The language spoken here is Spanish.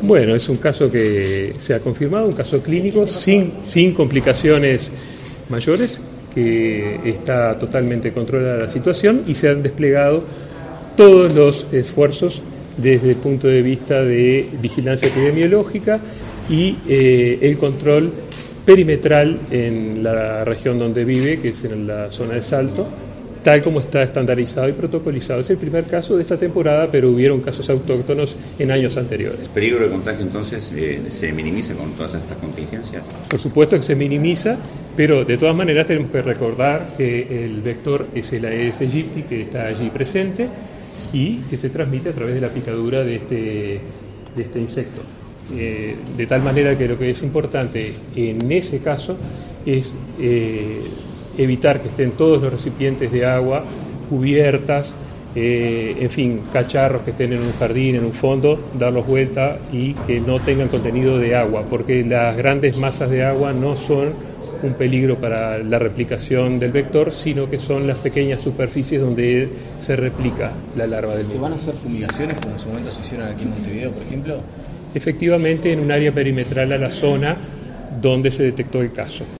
Bueno, es un caso que se ha confirmado, un caso clínico sin complicaciones mayores, que está totalmente controlada la situación y se han desplegado todos los esfuerzos desde el punto de vista de vigilancia epidemiológica y el control perimetral en la región donde vive, que es en la zona de Salto, tal como está estandarizado y protocolizado. Es el primer caso de esta temporada, pero hubieron casos autóctonos en años anteriores. ¿El peligro de contagio entonces se minimiza con todas estas contingencias? Por supuesto que se minimiza, pero de todas maneras tenemos que recordar que el vector es el Aedes aegypti, que está allí presente y que se transmite a través de la picadura de este insecto. De tal manera que lo que es importante en ese caso es evitar que estén todos los recipientes de agua, cubiertas, en fin, cacharros que estén en un jardín, en un fondo, darlos vuelta y que no tengan contenido de agua, porque las grandes masas de agua no son un peligro para la replicación del vector, sino que son las pequeñas superficies donde se replica la larva del mismo. ¿Se van a hacer fumigaciones como en su momento se hicieron aquí en Montevideo, por ejemplo? Efectivamente, en un área perimetral a la zona donde se detectó el caso.